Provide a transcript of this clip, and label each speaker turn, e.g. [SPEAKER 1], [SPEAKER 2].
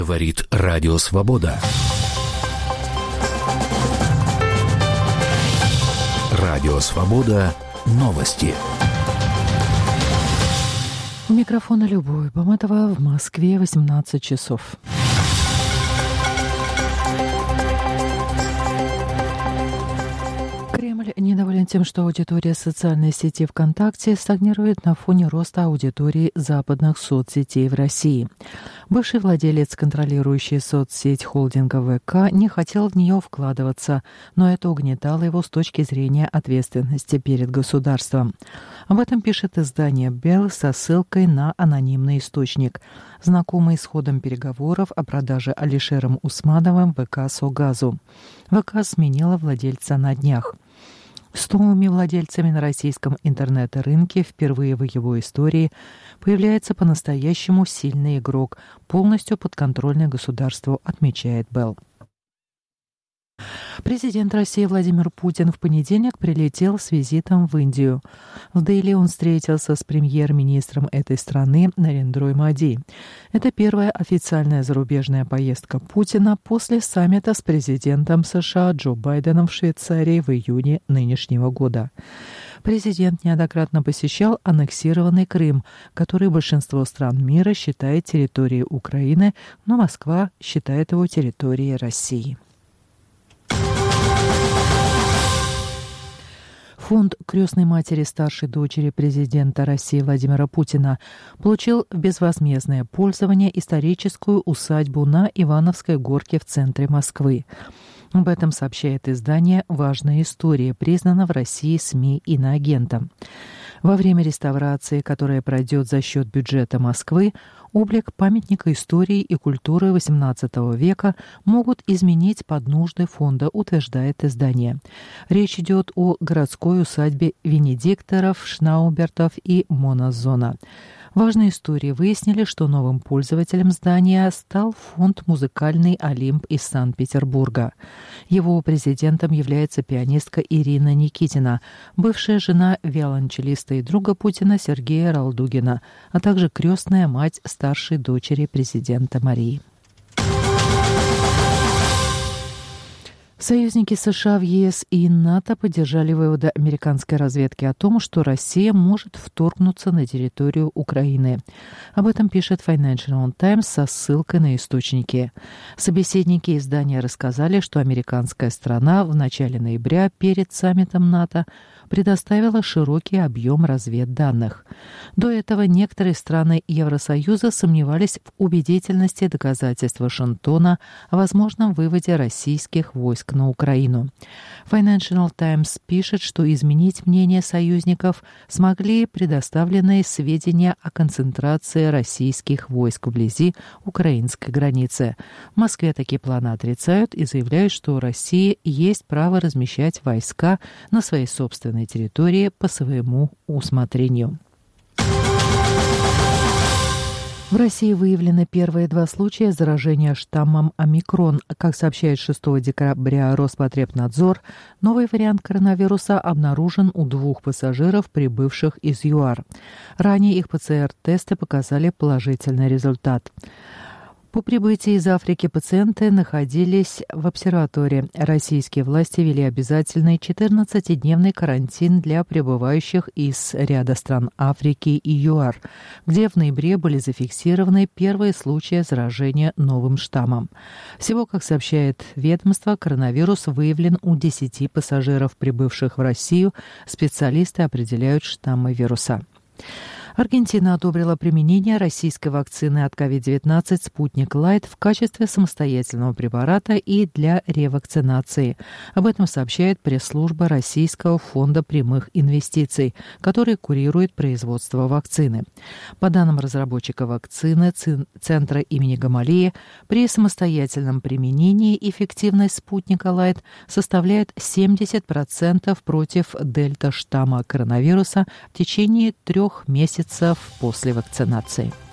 [SPEAKER 1] Говорит Радио Свобода. Радио Свобода. Новости.
[SPEAKER 2] У микрофона Любовь Баматова, в Москве 18 часов. Кремль недоволен тем, что аудитория социальной сети ВКонтакте стагнирует на фоне роста аудитории западных соцсетей в России. Бывший владелец, контролирующий соцсеть холдинга ВК, не хотел в нее вкладываться, но это угнетало его с точки зрения ответственности перед государством. Об этом пишет издание «Белл» со ссылкой на анонимный источник, знакомый с ходом переговоров о продаже Алишером Усмановым ВК «Согазу». ВК сменила владельца на днях. С новыми владельцами на российском интернет-рынке впервые в его истории появляется по-настоящему сильный игрок, полностью подконтрольный государству, отмечает Белл. Президент России Владимир Путин в понедельник прилетел с визитом в Индию. В Дели он встретился с премьер-министром этой страны Нарендрой Моди. Это первая официальная зарубежная поездка Путина после саммита с президентом США Джо Байденом в Швейцарии в июне нынешнего года. Президент неоднократно посещал аннексированный Крым, который большинство стран мира считает территорией Украины, но Москва считает его территорией России. Фонд крестной матери старшей дочери президента России Владимира Путина получил в безвозмездное пользование историческую усадьбу на Ивановской горке в центре Москвы. Об этом сообщает издание «Важная история», признана в России СМИ иноагентом. Во время реставрации, которая пройдет за счет бюджета Москвы, облик памятника истории и культуры XVIII века могут изменить под нужды фонда, утверждает издание. Речь идет о городской усадьбе Венедикторов, Шнаубертов и Моназона. Важные истории выяснили, что новым пользователем здания стал фонд «Музыкальный Олимп» из Санкт-Петербурга. Его президентом является пианистка Ирина Никитина, бывшая жена виолончелиста и друга Путина Сергея Ралдугина, а также крестная мать старшей дочери президента Марии. Союзники США в ЕС и НАТО поддержали выводы американской разведки о том, что Россия может вторгнуться на территорию Украины. Об этом пишет Financial Times со ссылкой на источники. Собеседники издания рассказали, что американская страна в начале ноября перед саммитом НАТО предоставила широкий объем разведданных. До этого некоторые страны Евросоюза сомневались в убедительности доказательств Вашингтона о возможном выводе российских войск на Украину. Financial Times пишет, что изменить мнение союзников смогли предоставленные сведения о концентрации российских войск вблизи украинской границы. В Москве такие планы отрицают и заявляют, что у России есть право размещать войска на своей собственной территории по своему усмотрению. В России выявлены первые 2 случая заражения штаммом омикрон. Как сообщает 6 декабря Роспотребнадзор, новый вариант коронавируса обнаружен у 2 пассажиров, прибывших из ЮАР. Ранее их ПЦР-тесты показали положительный результат. По прибытии из Африки пациенты находились в обсерватории. Российские власти ввели обязательный 14-дневный карантин для прибывающих из ряда стран Африки и ЮАР, где в ноябре были зафиксированы первые случаи заражения новым штаммом. Всего, как сообщает ведомство, коронавирус выявлен у 10 пассажиров, прибывших в Россию. Специалисты определяют штаммы вируса. Аргентина одобрила применение российской вакцины от COVID-19 «Спутник Лайт» в качестве самостоятельного препарата и для ревакцинации. Об этом сообщает пресс-служба Российского фонда прямых инвестиций, который курирует производство вакцины. По данным разработчика вакцины Центра имени Гамалеи, при самостоятельном применении эффективность «Спутника Лайт» составляет 70% против дельта-штамма коронавируса в течение 3 месяцев после вакцинации.